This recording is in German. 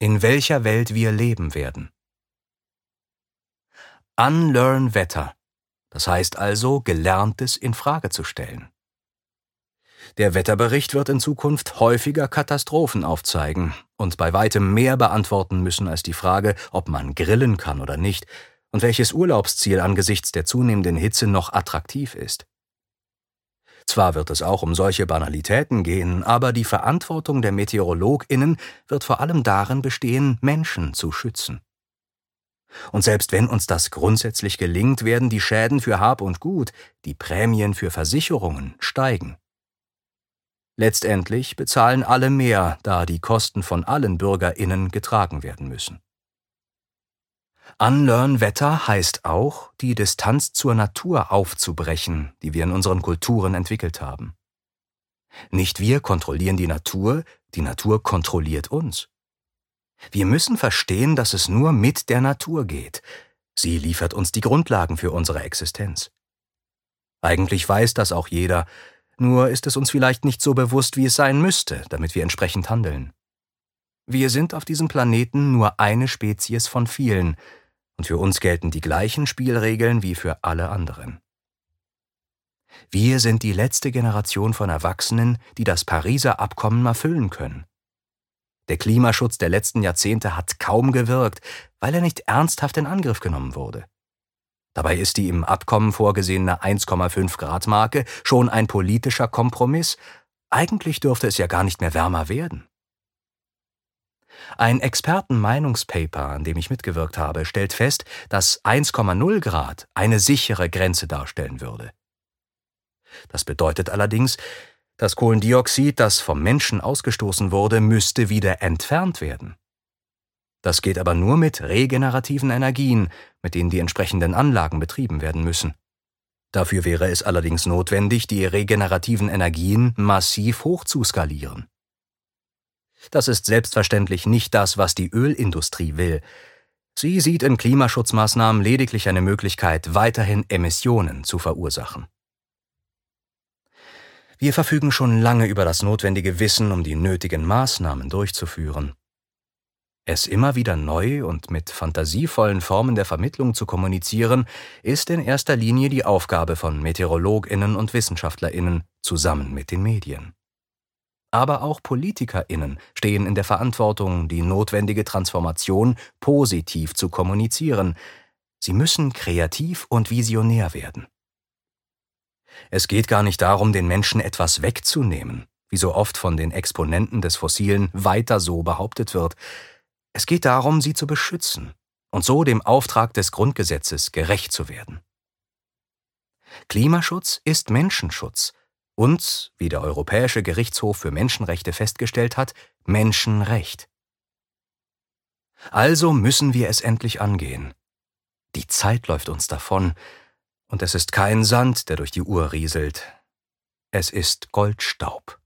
in welcher Welt wir leben werden. Unlearn Wetter, das heißt also, Gelerntes in Frage zu stellen. Der Wetterbericht wird in Zukunft häufiger Katastrophen aufzeigen und bei weitem mehr beantworten müssen als die Frage, ob man grillen kann oder nicht und welches Urlaubsziel angesichts der zunehmenden Hitze noch attraktiv ist. Zwar wird es auch um solche Banalitäten gehen, aber die Verantwortung der MeteorologInnen wird vor allem darin bestehen, Menschen zu schützen. Und selbst wenn uns das grundsätzlich gelingt, werden die Schäden für Hab und Gut, die Prämien für Versicherungen steigen. Letztendlich bezahlen alle mehr, da die Kosten von allen BürgerInnen getragen werden müssen. Unlearn Wetter heißt auch, die Distanz zur Natur aufzubrechen, die wir in unseren Kulturen entwickelt haben. Nicht wir kontrollieren die Natur kontrolliert uns. Wir müssen verstehen, dass es nur mit der Natur geht. Sie liefert uns die Grundlagen für unsere Existenz. Eigentlich weiß das auch jeder, nur ist es uns vielleicht nicht so bewusst, wie es sein müsste, damit wir entsprechend handeln. Wir sind auf diesem Planeten nur eine Spezies von vielen, und für uns gelten die gleichen Spielregeln wie für alle anderen. Wir sind die letzte Generation von Erwachsenen, die das Pariser Abkommen erfüllen können. Der Klimaschutz der letzten Jahrzehnte hat kaum gewirkt, weil er nicht ernsthaft in Angriff genommen wurde. Dabei ist die im Abkommen vorgesehene 1,5-Grad-Marke schon ein politischer Kompromiss. Eigentlich dürfte es ja gar nicht mehr wärmer werden. Ein Experten-Meinungspaper, an dem ich mitgewirkt habe, stellt fest, dass 1,0 Grad eine sichere Grenze darstellen würde. Das bedeutet allerdings, das Kohlendioxid, das vom Menschen ausgestoßen wurde, müsste wieder entfernt werden. Das geht aber nur mit regenerativen Energien, mit denen die entsprechenden Anlagen betrieben werden müssen. Dafür wäre es allerdings notwendig, die regenerativen Energien massiv hochzuskalieren. Das ist selbstverständlich nicht das, was die Ölindustrie will. Sie sieht in Klimaschutzmaßnahmen lediglich eine Möglichkeit, weiterhin Emissionen zu verursachen. Wir verfügen schon lange über das notwendige Wissen, um die nötigen Maßnahmen durchzuführen. Es immer wieder neu und mit fantasievollen Formen der Vermittlung zu kommunizieren, ist in erster Linie die Aufgabe von MeteorologInnen und WissenschaftlerInnen zusammen mit den Medien. Aber auch PolitikerInnen stehen in der Verantwortung, die notwendige Transformation positiv zu kommunizieren. Sie müssen kreativ und visionär werden. Es geht gar nicht darum, den Menschen etwas wegzunehmen, wie so oft von den Exponenten des Fossilen weiter so behauptet wird. Es geht darum, sie zu beschützen und so dem Auftrag des Grundgesetzes gerecht zu werden. Klimaschutz ist Menschenschutz und, wie der Europäische Gerichtshof für Menschenrechte festgestellt hat, Menschenrecht. Also müssen wir es endlich angehen. Die Zeit läuft uns davon, und es ist kein Sand, der durch die Uhr rieselt. Es ist Goldstaub.